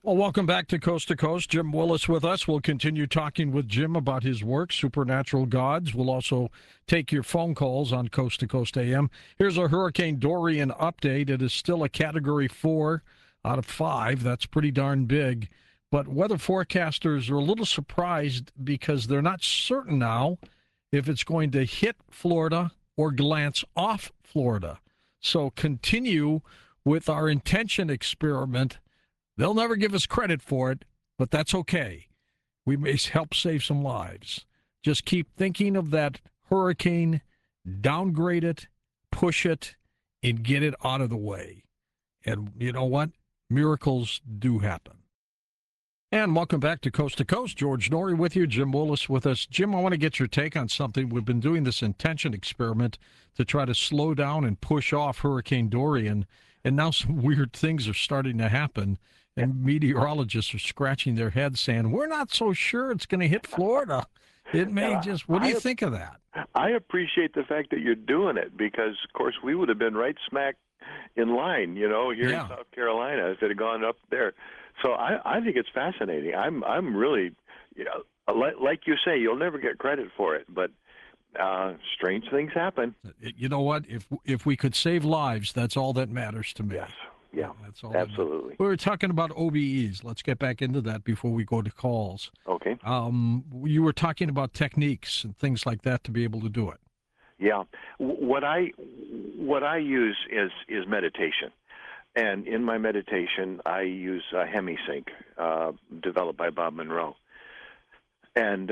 Well, welcome back to Coast. Jim Willis with us. We'll continue talking with Jim about his work, Supernatural Gods. We'll also take your phone calls on Coast to Coast AM. Here's a Hurricane Dorian update. It is still a Category 4 out of 5. That's pretty darn big. But weather forecasters are a little surprised because they're not certain now if it's going to hit Florida or glance off Florida. So continue with our intention experiment. They'll never give us credit for it, but that's okay. We may help save some lives. Just keep thinking of that hurricane, downgrade it, push it, and get it out of the way. And you know what? Miracles do happen. And welcome back to Coast. George Noory with you, Jim Willis with us. Jim, I want to get your take on something. We've been doing this intention experiment to try to slow down and push off Hurricane Dorian, and now some weird things are starting to happen. And meteorologists are scratching their heads saying, we're not so sure it's going to hit Florida. It may just, what do you think of that? I appreciate the fact that you're doing it because, of course, we would have been right smack in line, here in South Carolina if it had gone up there. So I think it's fascinating. I'm really, like you say, you'll never get credit for it, but strange things happen. You know what? If we could save lives, that's all that matters to me. Yes. Yeah, that's all. absolutely. We were talking about OBEs. Let's get back into that before we go to calls. Okay. You were talking about techniques and things like that to be able to do it. Yeah. What I use is meditation. And in my meditation, I use HemiSync, developed by Bob Monroe. And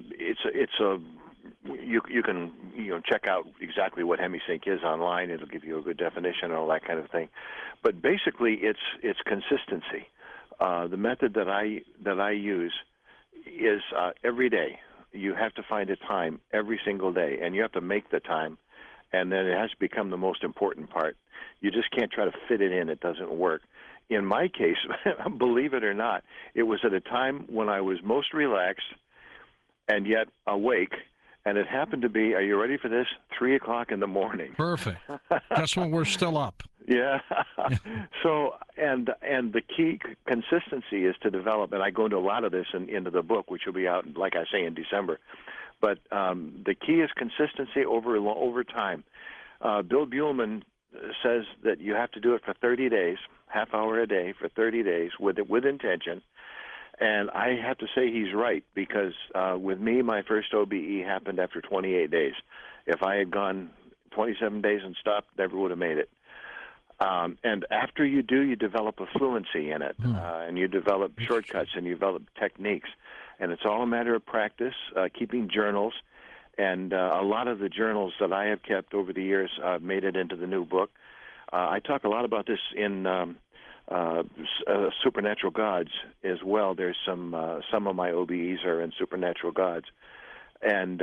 you can check out exactly what HemiSync is online. It'll give you a good definition and all that kind of thing. But basically, it's consistency. The method that I use is every day. You have to find a time every single day, and you have to make the time. And then it has to become the most important part. You just can't try to fit it in. It doesn't work. In my case, believe it or not, it was at a time when I was most relaxed and yet awake. And it happened to be, are you ready for this? 3 o'clock in the morning. Perfect. That's when we're still up. Yeah. So, and the key consistency is to develop, and I go into a lot of this into the book, which will be out, like I say, in December. But the key is consistency over time. Bill Buhlman says that you have to do it for 30 days, half hour a day for 30 days with intention. And I have to say he's right because with me, my first OBE happened after 28 days. If I had gone 27 days and stopped, never would have made it. And after you do, you develop a fluency in it, and you develop shortcuts and you develop techniques. And it's all a matter of practice, keeping journals. And a lot of the journals that I have kept over the years made it into the new book. I talk a lot about this in Supernatural Gods as well. There's some of my OBEs are in Supernatural Gods. And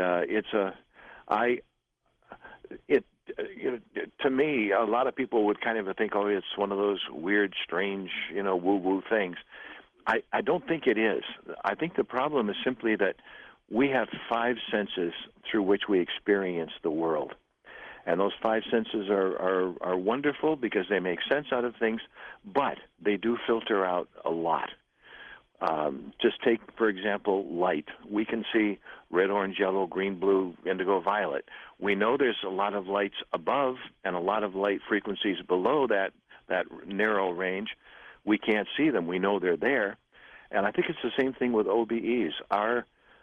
to me, a lot of people would kind of think, oh, it's one of those weird, strange, woo-woo things. I don't think it is. I think the problem is simply that we have 5 senses through which we experience the world. And those 5 senses are wonderful because they make sense out of things, but they do filter out a lot. Just take, for example, light. We can see red, orange, yellow, green, blue, indigo, violet. We know there's a lot of lights above and a lot of light frequencies below that narrow range. We can't see them. We know they're there. And I think it's the same thing with OBEs. Our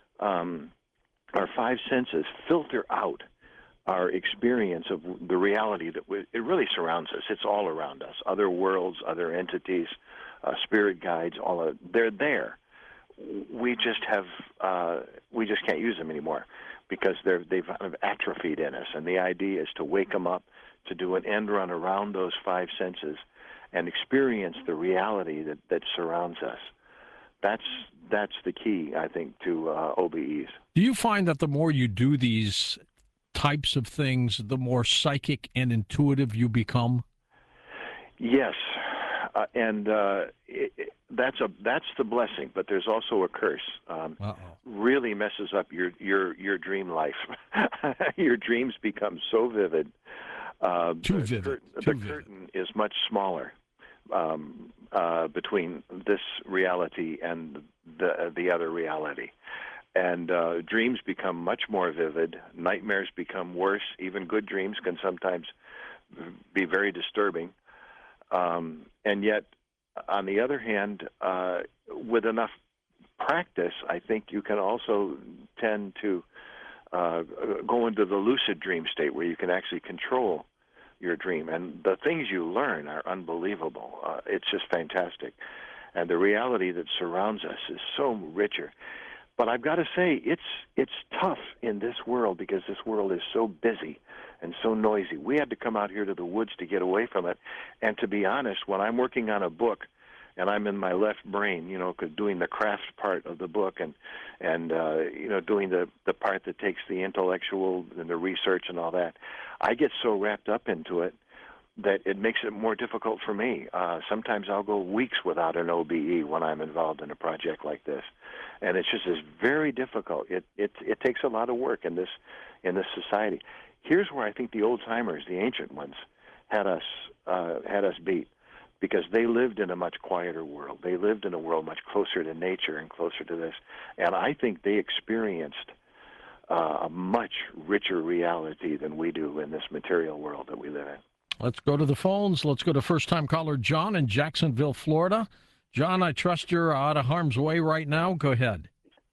5 senses filter out our experience of the reality that it really surrounds us. It's all around us. Other worlds, other entities, spirit guides, they're there. We just can't use them anymore because they've kind of atrophied in us. And the idea is to wake them up, to do an end run around those 5 senses and experience the reality that surrounds us. That's the key, I think, to OBEs. Do you find that the more you do these types of things, the more psychic and intuitive you become? Yes, and that's the blessing, but there's also a curse. Really messes up your dream life. Your dreams become so vivid. Too vivid. The curtain is much smaller. between this reality and the other reality. And dreams become much more vivid. Nightmares become worse. Even good dreams can sometimes be very disturbing. And yet, on the other hand, with enough practice, I think you can also tend to go into the lucid dream state where you can actually control your dream. And the things you learn are unbelievable. It's just fantastic. And the reality that surrounds us is so richer. But I've got to say, it's tough in this world because this world is so busy and so noisy. We had to come out here to the woods to get away from it. And to be honest, when I'm working on a book and I'm in my left brain, doing the craft part of the book and doing the part that takes the intellectual and the research and all that, I get so wrapped up into it that it makes it more difficult for me. Sometimes I'll go weeks without an OBE when I'm involved in a project like this, and it's very difficult. It takes a lot of work in this society. Here's where I think the old timers, the ancient ones, had us beat, because they lived in a much quieter world. They lived in a world much closer to nature and closer to this, and I think they experienced a much richer reality than we do in this material world that we live in. Let's go to the phones. Let's go to first-time caller John in Jacksonville, Florida. John, I trust you're out of harm's way right now. Go ahead.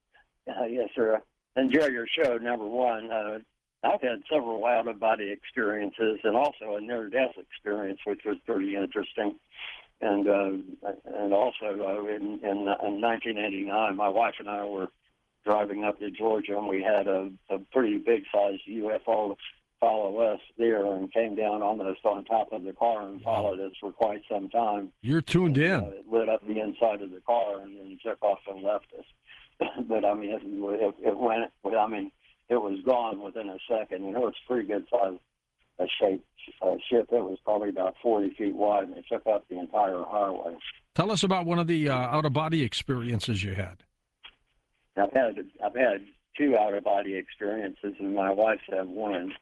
Yes, sir. Enjoy your show, number one. I've had several out-of-body experiences and also a near-death experience, which was pretty interesting. And also in 1989, my wife and I were driving up to Georgia, and we had a pretty big-sized UFO follow us there and came down almost on top of the car and followed us for quite some time. You're tuned in. It lit up the inside of the car and then took off and left us. But I mean, it went. I mean, it was gone within a second. And it was a pretty good size ship. It was probably about 40 feet wide, and it took up the entire highway. Tell us about one of the out-of-body experiences you had. I've had two out-of-body experiences, and my wife's had one.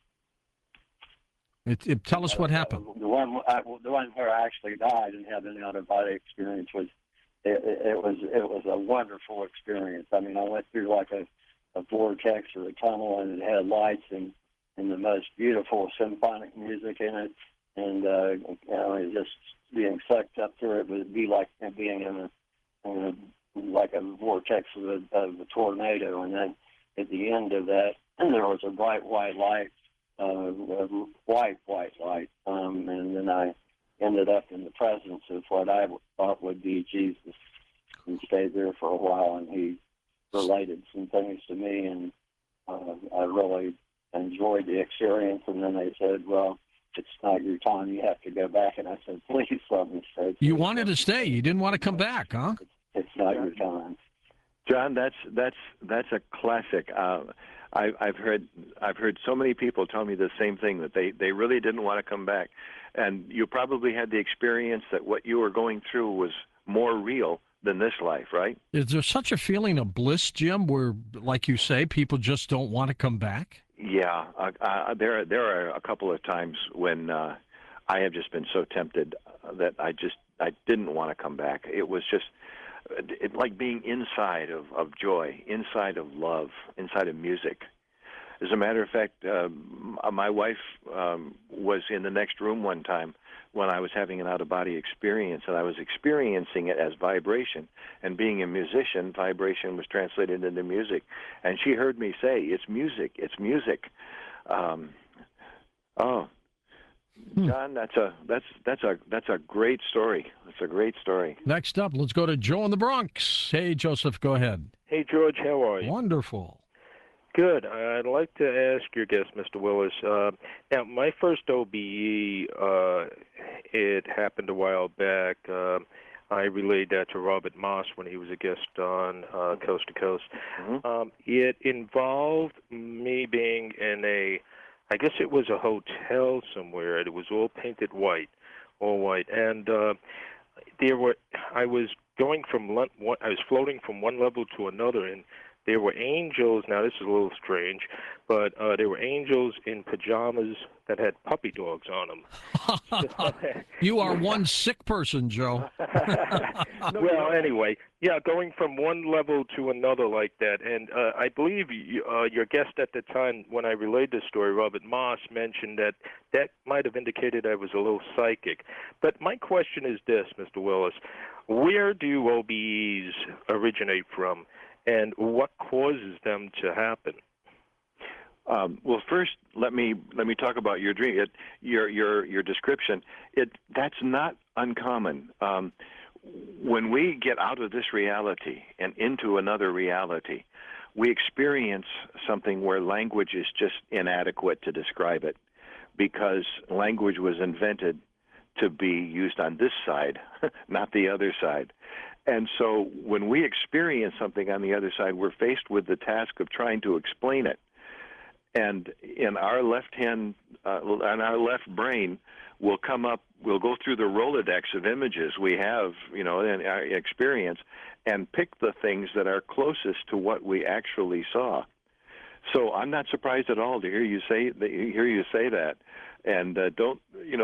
Tell us what happened. The one where I actually died and had an out-of-body experience was it was a wonderful experience. I mean, I went through like a vortex or a tunnel, and it had lights and the most beautiful symphonic music in it, and just being sucked up through it would be like being in a like a vortex of a tornado. And then at the end of that, there was a bright white light. White light, and then I ended up in the presence of what I thought would be Jesus, and stayed there for a while, and he related some things to me, and I really enjoyed the experience. And then they said, well, it's not your time, you have to go back. And I said, please let me stay. You wanted to stay, you didn't want to come back, huh? It's not your time. John, that's a classic. I've heard so many people tell me the same thing, that they really didn't want to come back, and you probably had the experience that what you were going through was more real than this life, right? Is there such a feeling of bliss, Jim, where, like you say, people just don't want to come back? Yeah, there are a couple of times when I have just been so tempted that I didn't want to come back. It was just like being inside of joy, inside of love, inside of music. As a matter of fact, my wife was in the next room one time when I was having an out-of-body experience, and I was experiencing it as vibration. And being a musician, vibration was translated into music. And she heard me say, "It's music, it's music." John, that's a great story. It's a great story. Next up, let's go to Joe in the Bronx. Hey, Joseph, go ahead. Hey, George, how are you? Wonderful. Good. I'd like to ask your guest, Mr. Willis. Now, my first OBE, it happened a while back. I relayed that to Robert Moss when he was a guest on Coast to Coast. Mm-hmm. It involved me being in I guess it was a hotel somewhere. It was all painted white, all white, and I was going from I was floating from one level to another, and there were angels. Now, this is a little strange, but there were angels in pajamas that had puppy dogs on them. You are one sick person, Joe. Well, anyway, yeah, going from one level to another like that. And I believe your guest at the time, when I relayed this story, Robert Moss, mentioned that might have indicated I was a little psychic. But my question is this, Mr. Willis. Where do OBEs originate from, and what causes them to happen? Well, first, let me talk about your dream. Your description. That's not uncommon. When we get out of this reality and into another reality, we experience something where language is just inadequate to describe it, because language was invented to be used on this side, not the other side. And so when we experience something on the other side, we're faced with the task of trying to explain it. And in our left hand, on our left brain, we'll go through the Rolodex of images we have, in our experience, and pick the things that are closest to what we actually saw. So I'm not surprised at all to hear you say that, and don't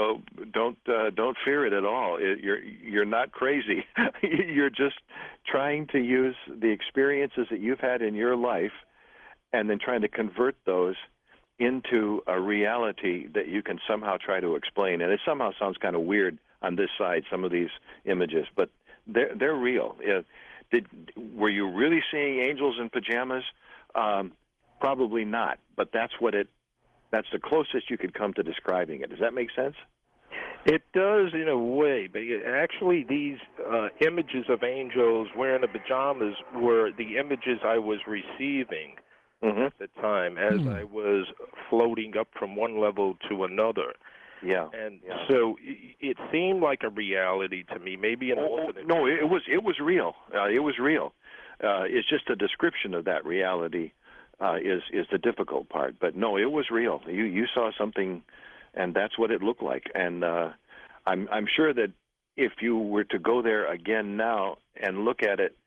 fear it at all. You're not crazy. You're just trying to use the experiences that you've had in your life, and then trying to convert those into a reality that you can somehow try to explain. And it somehow sounds kind of weird on this side, some of these images, but they're real. Were you really seeing angels in pajamas? Probably not, but that's the closest you could come to describing it. Does that make sense? It does in a way, but actually these images of angels wearing the pajamas were the images I was receiving at the time as I was floating up from one level to another. Yeah. And so it seemed like a reality to me, maybe an alternate. No, it was real. It was real. It's just a description of that reality is the difficult part. But no, it was real. You saw something, and that's what it looked like. And I'm sure that if you were to go there again now and look at it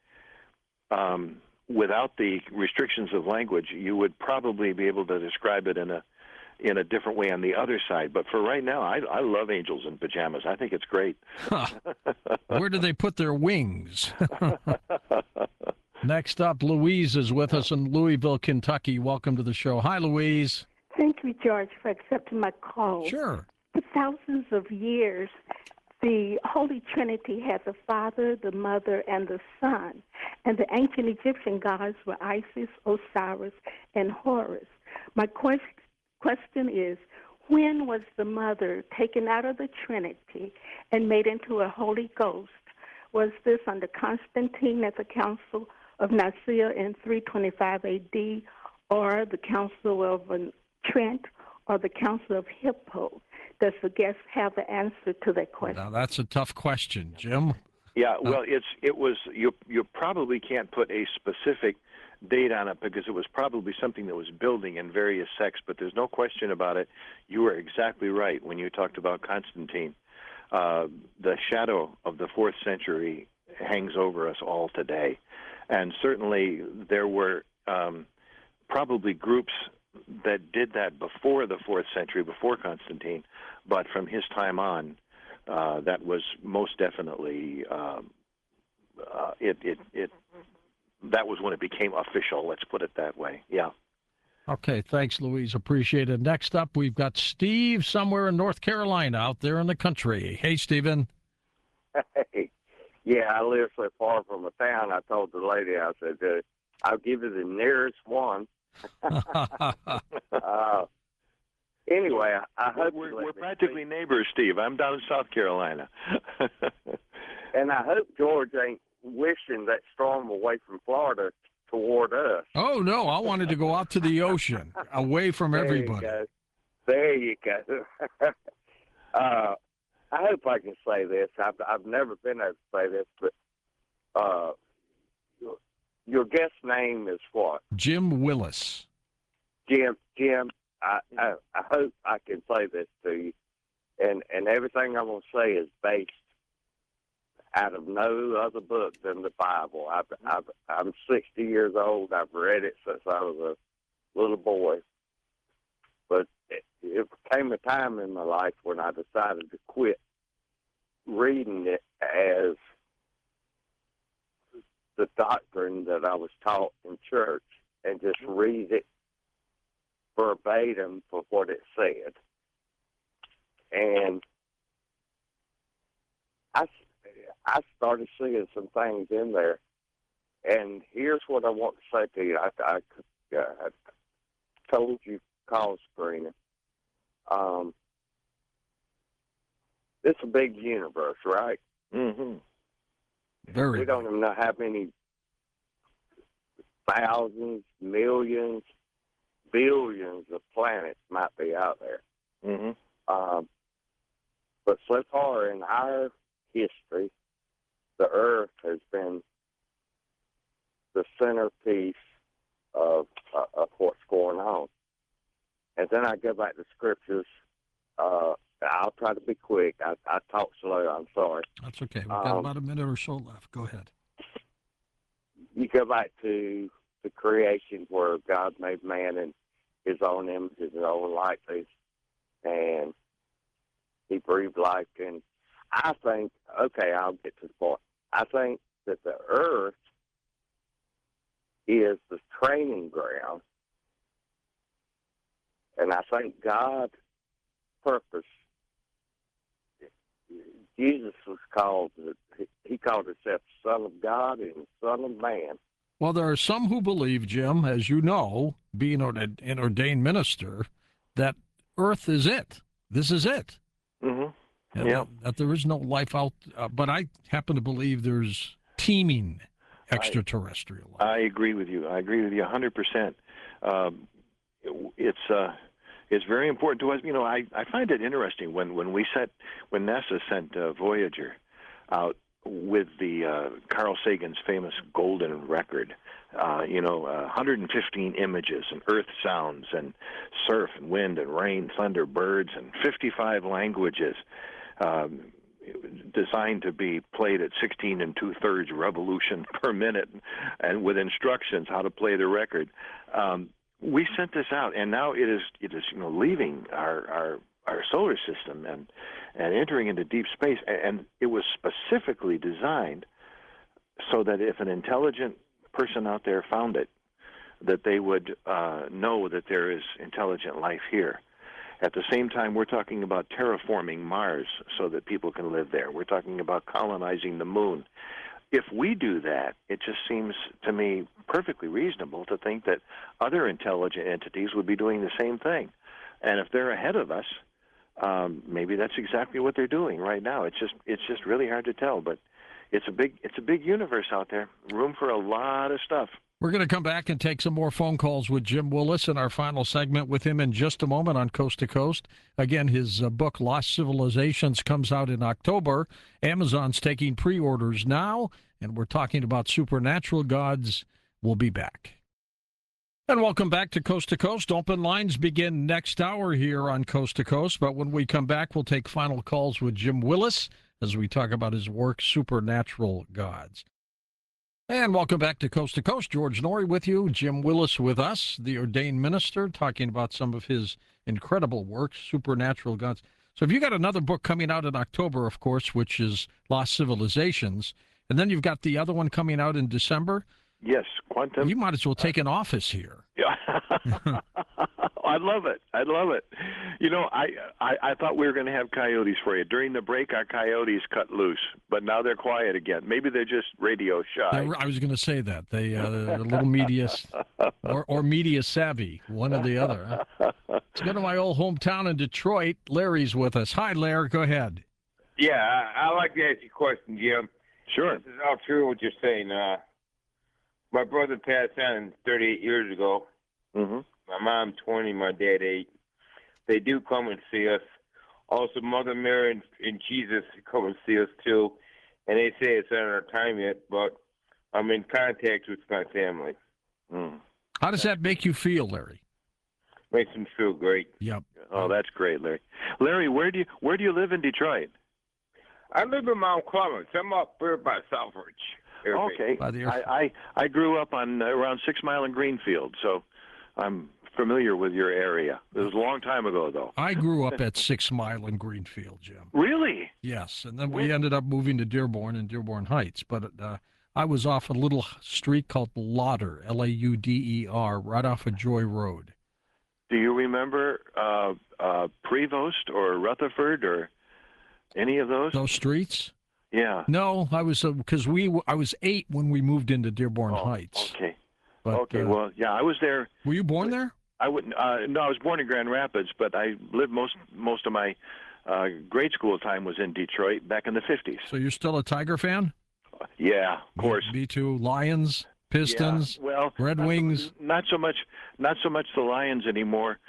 without the restrictions of language, you would probably be able to describe it in a different way on the other side. But for right now, I love angels in pajamas. I think it's great. Where do they put their wings? Next up, Louise is with us in Louisville, Kentucky. Welcome to the show. Hi, Louise. Thank you, George, for accepting my call. Sure. For thousands of years, the Holy Trinity had the Father, the Mother, and the Son. And the ancient Egyptian gods were Isis, Osiris, and Horus. My question is, when was the Mother taken out of the Trinity and made into a Holy Ghost? Was this under Constantine at the Council of Nicaea in 325 A.D., or the Council of Trent, or the Council of Hippo? Does the guest have the answer to that question? Now, that's a tough question, Jim. Yeah, well, it was you probably can't put a specific date on it because it was probably something that was building in various sects, but there's no question about it. You were exactly right when you talked about Constantine. The shadow of the 4th century hangs over us all today. And certainly there were probably groups that did that before the 4th century, before Constantine, but from his time on, that was most definitely that was when it became official. Let's put it that way. Yeah. Okay, thanks, Louise. Appreciate it. Next up, we've got Steve somewhere in North Carolina, out there in the country. Hey, Stephen. Hey. Yeah, I live so far from a town. I told the lady, I said, I'll give you the nearest one. Anyway, I hope we're practically neighbors, Steve. I'm down in South Carolina. And I hope George ain't wishing that storm away from Florida toward us. Oh, no, I wanted to go out to the ocean, away from everybody. There you go. I hope I can say this. I've never been able to say this, but your guest name is what? Jim Willis. Jim, I hope I can say this to you, and everything I'm going to say is based out of no other book than the Bible. I'm 60 years old. I've read it since I was a little boy. But it came a time in my life when I decided to quit reading it as the doctrine that I was taught in church and just read it verbatim for what it said. And I started seeing some things in there. And here's what I want to say to you. I told you call screening. It's a big universe, right? Mm-hmm. Very. We don't even know how many thousands, millions, billions of planets might be out there. Mm-hmm. But so far in our history, the Earth has been the centerpiece of what's going on. And then I go back to scriptures. I'll try to be quick. I talk slow. I'm sorry. That's okay. We've got about a minute or so left. Go ahead. You go back to the creation where God made man in his own image, his own likeness, and he breathed life. And I think, okay, I'll get to the point. I think that the earth is the training ground, and I think God's purpose, Jesus was called, he called himself Son of God and Son of Man. Well, there are some who believe, Jim, as you know, being an ordained minister, that Earth is it. This is it. Mm-hmm. Yeah. That there is no life out, but I happen to believe there's teeming extraterrestrial life. I agree with you. I agree with you 100%. It's very important to us. You know, I find it interesting when NASA sent Voyager out with the Carl Sagan's famous golden record, 115 images and earth sounds and surf and wind and rain, thunder, birds, and 55 languages, designed to be played at 16 2/3 revolution per minute, and with instructions how to play the record. We sent this out, and now it is leaving our solar system and entering into deep space. And it was specifically designed so that if an intelligent person out there found it, that they would know that there is intelligent life here. At the same time, we're talking about terraforming Mars so that people can live there. We're talking about colonizing the moon. If we do that, it just seems to me perfectly reasonable to think that other intelligent entities would be doing the same thing. And if they're ahead of us, maybe that's exactly what they're doing right now. It's just really hard to tell, but it's a big universe out there. Room for a lot of stuff. We're going to come back and take some more phone calls with Jim Willis in our final segment with him in just a moment on Coast to Coast. Again, his book, Lost Civilizations, comes out in October. Amazon's taking pre-orders now, and we're talking about supernatural gods. We'll be back. And welcome back to Coast. Open lines begin next hour here on Coast to Coast, but when we come back, we'll take final calls with Jim Willis as we talk about his work, Supernatural Gods. And welcome back to Coast. George Noory with you, Jim Willis with us, the ordained minister, talking about some of his incredible work, Supernatural Gods. So if you got another book coming out in October, of course, which is Lost Civilizations, and then you've got the other one coming out in December. Yes, Quantum. You might as well take an office here. Yeah. I love it. You know, I thought we were going to have coyotes for you. During the break, our coyotes cut loose, but now they're quiet again. Maybe they're just radio shy. I was going to say that. They're a little media or media savvy, one or the other. Huh? Let's go to my old hometown in Detroit. Larry's with us. Hi, Larry. Go ahead. Yeah, I like to ask you a question, Jim. Sure. This is all true what you're saying. My brother passed on 38 years ago. Mm-hmm. My mom 20, my dad 8. They do come and see us. Also, Mother Mary and Jesus come and see us too. And they say it's not our time yet, but I'm in contact with my family. Mm. How does that make you feel, Larry? Makes them feel great. Yep. Oh, that's great, Larry. Larry, where do you live in Detroit? I live in Mount Clemens. I'm up here by Southbridge. Okay. By the airport. I grew up on around 6 Mile and Greenfield, so I'm familiar with your area. It was a long time ago, though. I grew up at 6 Mile and Greenfield, Jim. Really? Yes, and then we ended up moving to Dearborn and Dearborn Heights. But I was off a little street called Lauder, Lauder, right off of Joy Road. Do you remember Prevost or Rutherford or any of those? Those streets? Yeah. No, I was because I was 8 when we moved into Dearborn Heights. Okay. But, okay. Well, yeah, I was there. Were you born there? I wouldn't. No, I was born in Grand Rapids, but I lived most of my grade school time was in Detroit back in the 50s. So you're still a Tiger fan? Yeah, of course. B2 Lions, Pistons, Yeah, well, Red Wings. Not so much the Lions anymore,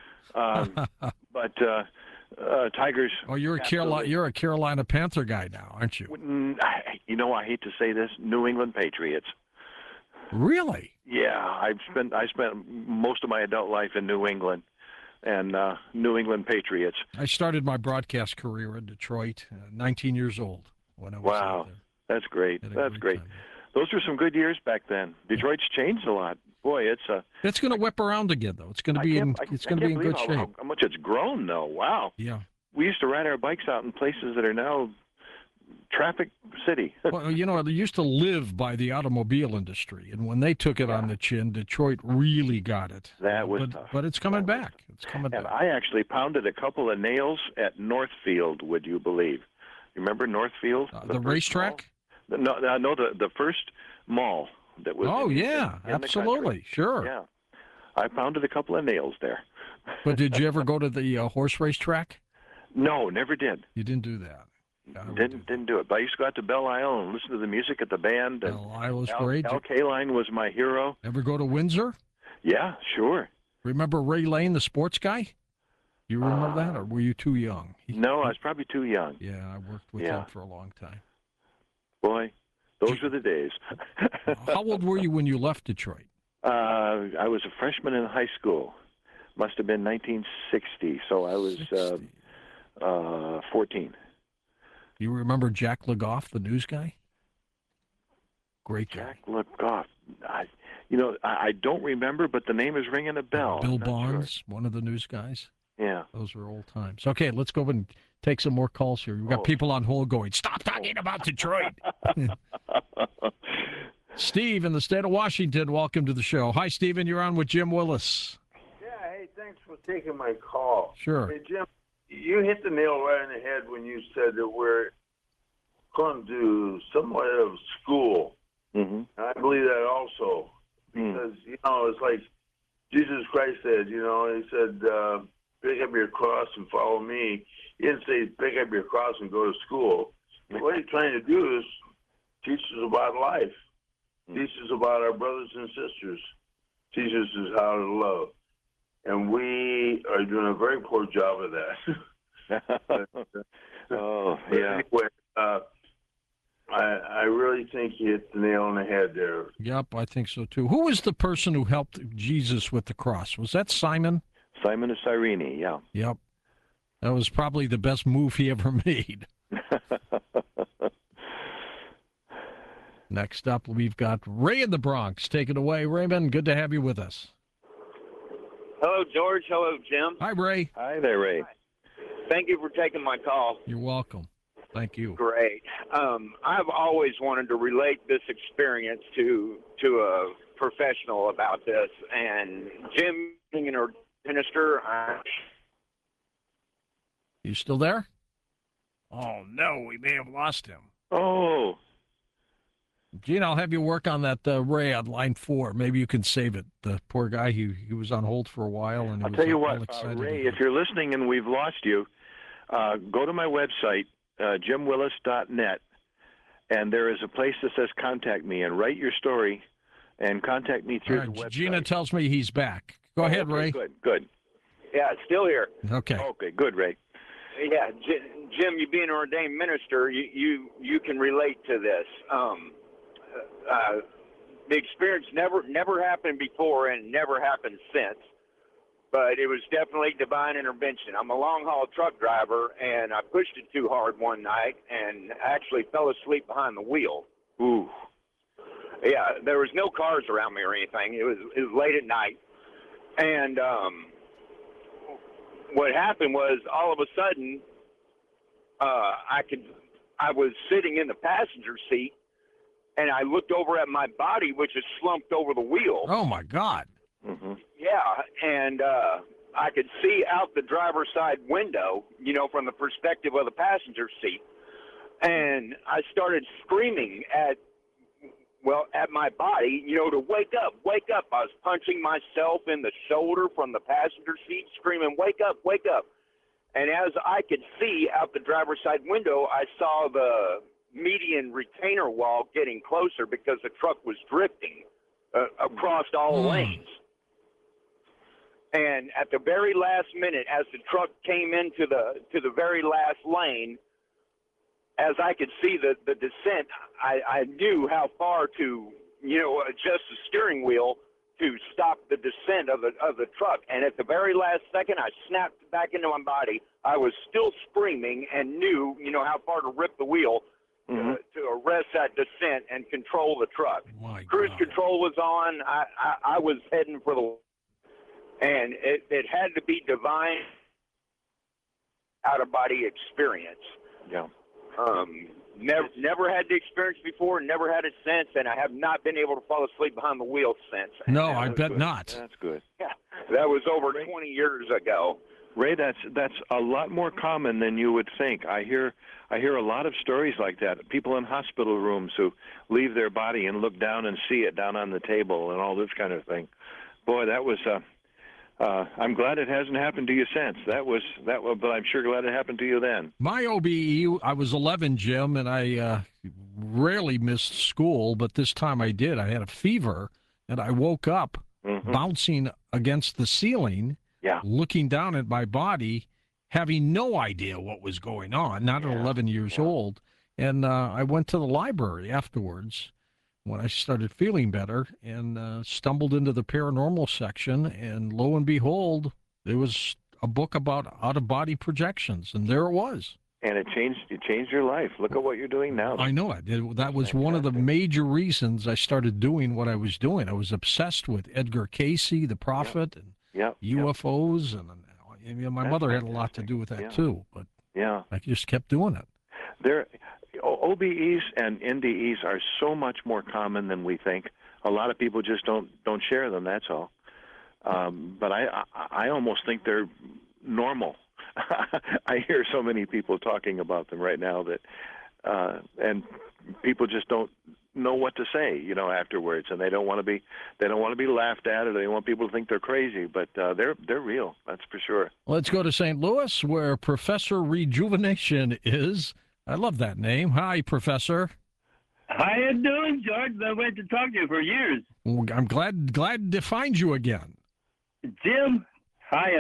but Tigers. Oh, you're a Carolina Panther guy now, aren't you? You know, I hate to say this, New England Patriots. Really? Yeah, I spent most of my adult life in New England, and New England Patriots. I started my broadcast career in Detroit, 19 years old when I was out there. That's great. That's great. Time. Those were some good years back then. Detroit's changed a lot. Boy, it's going to whip around again, though. It's going to be in good shape. How much it's grown, though. Wow. Yeah. We used to ride our bikes out in places that are now traffic city. Well, you know, they used to live by the automobile industry, and when they took it on the chin, Detroit really got it. That was tough. But it's coming back. It's coming back. And I actually pounded a couple of nails at Northfield, would you believe? You remember Northfield? The racetrack? No, the first mall that was. Oh, yeah, in absolutely. Sure. Yeah. I pounded a couple of nails there. But did you ever go to the horse racetrack? No, never did. You didn't do that. Didn't do it. But I used to go out to Belle Isle and listen to the music at the band. Belle Isle was great. Al Kaline was my hero. Ever go to Windsor? Yeah, sure. Remember Ray Lane, the sports guy? You remember that, or were you too young? No, I was probably too young. Yeah, I worked with him for a long time. Boy, those were the days. How old were you when you left Detroit? I was a freshman in high school. Must have been 1960, so I was 14. You remember Jack Legoff, the news guy? Great guy. Jack Legoff. I don't remember, but the name is ringing a bell. Bill Barnes, one of the news guys. Yeah. Those were old times. Okay, let's go and take some more calls here. We've got people on hold going, stop talking about Detroit. Steve in the state of Washington, welcome to the show. Hi, Stephen. You're on with Jim Willis. Yeah, hey, thanks for taking my call. Sure. Hey, Jim, you hit the nail right on the head when you said that we're going to do somewhat of school. Mm-hmm. I believe that also because, it's like Jesus Christ said, he said, pick up your cross and follow me. He didn't say pick up your cross and go to school. What he's trying to do is teach us about life, teach us about our brothers and sisters, teach us how to love. And we are doing a very poor job of that. Oh, yeah. Anyway, I really think you hit the nail on the head there. Yep, I think so too. Who was the person who helped Jesus with the cross? Was that Simon? Simon of Cyrene, yeah. Yep. That was probably the best move he ever made. Next up, we've got Ray in the Bronx. Take it away, Raymond. Good to have you with us. Hello, George. Hello, Jim. Hi, Ray. Hi there, Ray. Thank you for taking my call. You're welcome. Thank you. Great. I've always wanted to relate this experience to a professional about this. And Jim, being a minister, You still there? Oh, no, we may have lost him. Oh. Gene, I'll have you work on that Ray on line 4. Maybe you can save it. The poor guy, he was on hold for a while. And I'll tell you what, Ray, if you're listening and we've lost you, go to my website, jimwillis.net, and there is a place that says contact me, and write your story and contact me through the website. Gina tells me he's back. Go ahead, Ray. Good. Yeah, still here. Okay, good, Ray. Yeah, Jim, you being an ordained minister, you can relate to this. The experience never happened before and never happened since. but it was definitely divine intervention. I'm a long-haul truck driver, and I pushed it too hard one night and actually fell asleep behind the wheel. Ooh. Yeah, there was no cars around me or anything. It was late at night, and what happened was all of a sudden I was sitting in the passenger seat, and I looked over at my body, which is slumped over the wheel. Oh, my God. Mm-hmm. Yeah, and I could see out the driver's side window, from the perspective of the passenger seat. And I started screaming at my body, to wake up, wake up. I was punching myself in the shoulder from the passenger seat, screaming, wake up, wake up. And as I could see out the driver's side window, I saw the median retainer wall getting closer because the truck was drifting across all lanes. And at the very last minute, as the truck came into the very last lane, as I could see the descent, I knew how far to adjust the steering wheel to stop the descent of the truck. And at the very last second, I snapped back into my body. I was still screaming and knew how far to rip the wheel to arrest that descent and control the truck. Cruise control was on. I was heading for the. And it had to be divine out-of-body experience. Yeah. Never had the experience before, never had it since, and I have not been able to fall asleep behind the wheel since. No, I bet not. That's good. Yeah, that was over 20 years ago. Ray, that's a lot more common than you would think. I hear a lot of stories like that. People in hospital rooms who leave their body and look down and see it down on the table and all this kind of thing. Boy, that was. I'm glad it hasn't happened to you since. That was, but I'm sure glad it happened to you then. My OBE, I was 11, Jim, and I rarely missed school, but this time I did. I had a fever, and I woke up bouncing against the ceiling, looking down at my body, having no idea what was going on, not at 11 years old. And I went to the library afterwards when I started feeling better and stumbled into the paranormal section, and lo and behold, there was a book about out-of-body projections, and there it was. And it changed your life. Look at what you're doing now. I know it. That was one of the major reasons I started doing what I was doing. I was obsessed with Edgar Cayce, the Prophet, and UFOs, and my mother had a lot to do with that too. But I just kept doing it. OBEs and NDEs are so much more common than we think. A lot of people just don't share them. That's all. But I almost think they're normal. I hear so many people talking about them right now that, and people just don't know what to say, afterwards, and they don't want to be laughed at, or they want people to think they're crazy. But they're real. That's for sure. Let's go to St. Louis, where Professor Rejuvenation is. I love that name. Hi, Professor. How you doing, George? I've been waiting to talk to you for years. Well, I'm glad to find you again. Jim, hi.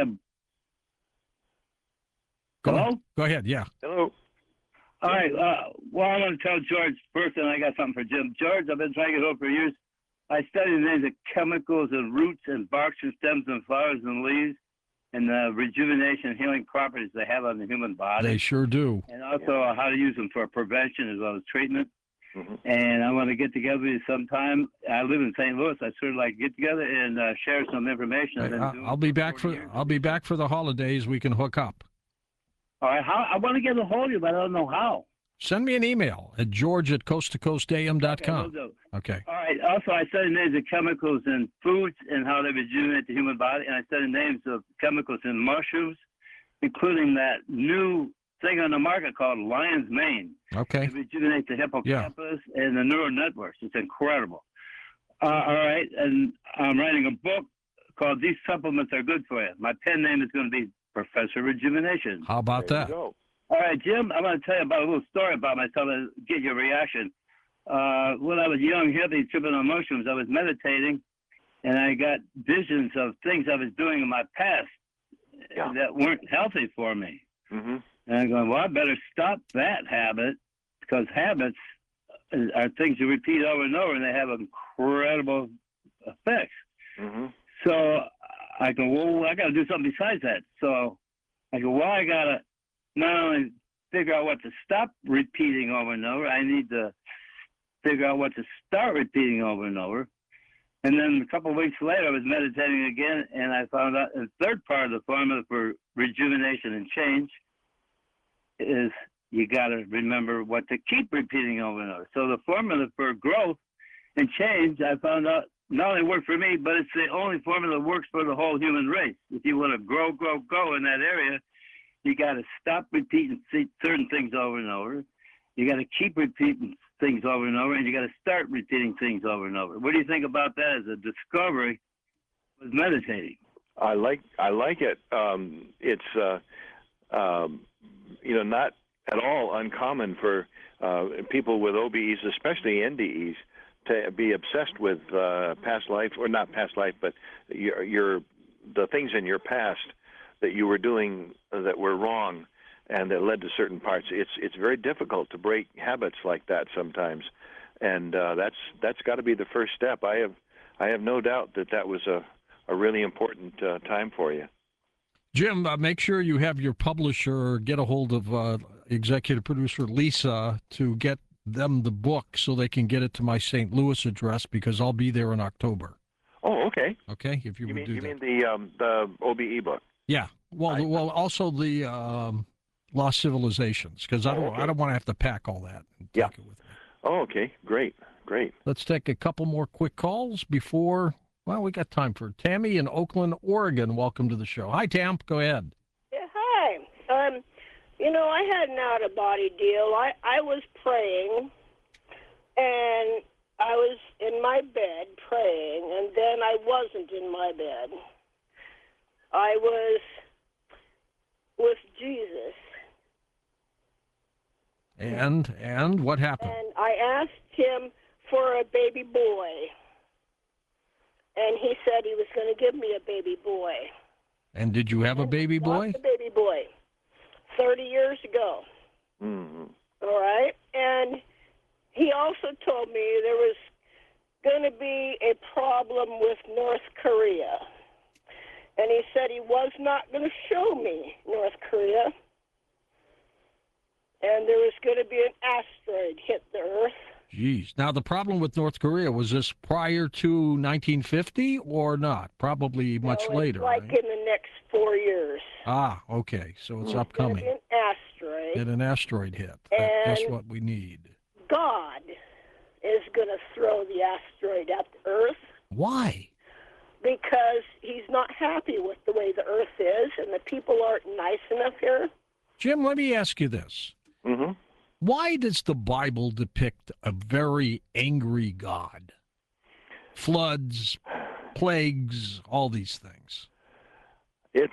Hello? Go ahead, yeah. Hello. All right. Well, I'm going to tell George first, and I got something for Jim. George, I've been trying to get hold for years. I study the names of chemicals and roots and barks and stems and flowers and leaves, and the rejuvenation and healing properties they have on the human body. They sure do. And also how to use them for prevention as well as treatment. And I want to get together with you sometime. I live in St. Louis. I sort of like to get together and share some information. I'll be back for the holidays. We can hook up. All right. I want to get a hold of you, but I don't know how. Send me an email at george@coasttocoastam.com. Okay. All right. Also, I study names of chemicals in foods and how they rejuvenate the human body, and I study names of chemicals in mushrooms, including that new thing on the market called lion's mane. Okay. It rejuvenates the hippocampus and the neural networks. It's incredible. All right. And I'm writing a book called These Supplements Are Good For You. My pen name is going to be Professor Rejuvenation. How about that? All right, Jim, I'm going to tell you about a little story about myself to get your reaction. When I was young, hippie, tripping on mushrooms, I was meditating, and I got visions of things I was doing in my past that weren't healthy for me. And I'm going, well, I better stop that habit, because habits are things you repeat over and over, and they have incredible effects. So I go, well, I got to do something besides that. So I go, well, I got to not only figure out what to stop repeating over and over, I need to figure out what to start repeating over and over. And then a couple of weeks later, I was meditating again, and I found out the third part of the formula for rejuvenation and change is you got to remember what to keep repeating over and over. So the formula for growth and change, I found out, not only worked for me, but it's the only formula that works for the whole human race. If you want to grow in that area, you got to stop repeating certain things over and over. You got to keep repeating things over and over, and you got to start repeating things over and over. What do you think about that as a discovery with meditating? I like it. It's not at all uncommon for people with OBEs, especially NDEs, to be obsessed with past life, or not past life, but the things in your past that you were doing that were wrong and that led to certain parts. It's very difficult to break habits like that sometimes, and that's got to be the first step. I have no doubt that was a really important time for you. Jim, make sure you have your publisher get a hold of executive producer Lisa to get them the book so they can get it to my St. Louis address, because I'll be there in October. Oh, okay. Okay, if you would mean, do you that. mean the OBE book? Yeah. Well, also the Lost Civilizations, because I don't want to have to pack all that and take it with me. Oh, okay. Great. Let's take a couple more quick calls before. Well, we got time for Tammy in Oakland, Oregon. Welcome to the show. Hi, Tam. Go ahead. Yeah, hi. I had an out-of-body deal. I was praying, and I was in my bed praying, and then I wasn't in my bed. I was with Jesus. And what happened? And I asked him for a baby boy, and he said he was going to give me a baby boy. And did you have a baby boy? A baby boy, 30 years ago. Mm-hmm. All right? And he also told me there was going to be a problem with North Korea. And he said he was not going to show me North Korea. And there was going to be an asteroid hit the Earth. Jeez. Now, the problem with North Korea, was this prior to 1950 or not? Probably much later, like right? in the next 4 years. Ah, okay. So it's upcoming. An asteroid. And an asteroid hit. That's what we need. God is going to throw the asteroid at the Earth. Why? Because he's not happy with the way the Earth is, and the people aren't nice enough here. Jim, let me ask you this. Mm-hmm. Why does the Bible depict a very angry God? Floods, plagues, all these things. It's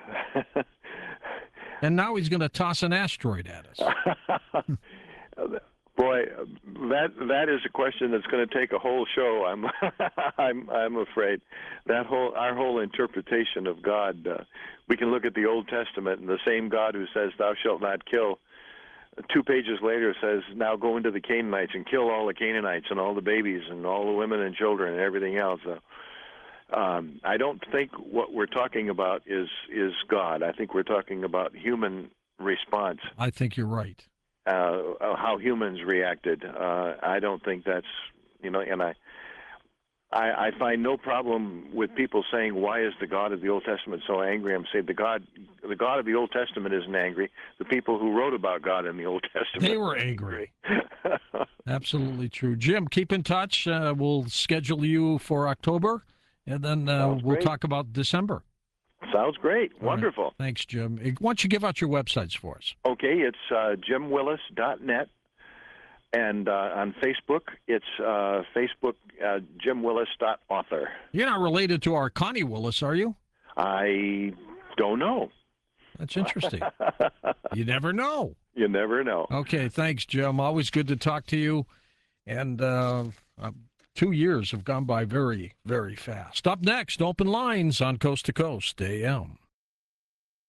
and now he's going to toss an asteroid at us. Boy, that is a question that's going to take a whole show. I'm afraid our whole interpretation of God. We can look at the Old Testament, and the same God who says "Thou shalt not kill," 2 pages later says, "Now go into the Canaanites and kill all the Canaanites and all the babies and all the women and children and everything else." I don't think what we're talking about is God. I think we're talking about human response. I think you're right. How humans reacted. I don't think that's, and I find no problem with people saying, why is the God of the Old Testament so angry? I'm saying the God of the Old Testament isn't angry. The people who wrote about God in the Old Testament, they were angry. Absolutely true. Jim, keep in touch. We'll schedule you for October, and then we'll talk about December. Sounds great. All Wonderful. Right. Thanks, Jim. Why don't you give out your websites for us? Okay, it's jimwillis.net. And on Facebook, it's jimwillis.author. You're not related to our Connie Willis, are you? I don't know. That's interesting. You never know. You never know. Okay, thanks, Jim. Always good to talk to you. And 2 years have gone by very, very fast. Up next, Open Lines on Coast to Coast AM.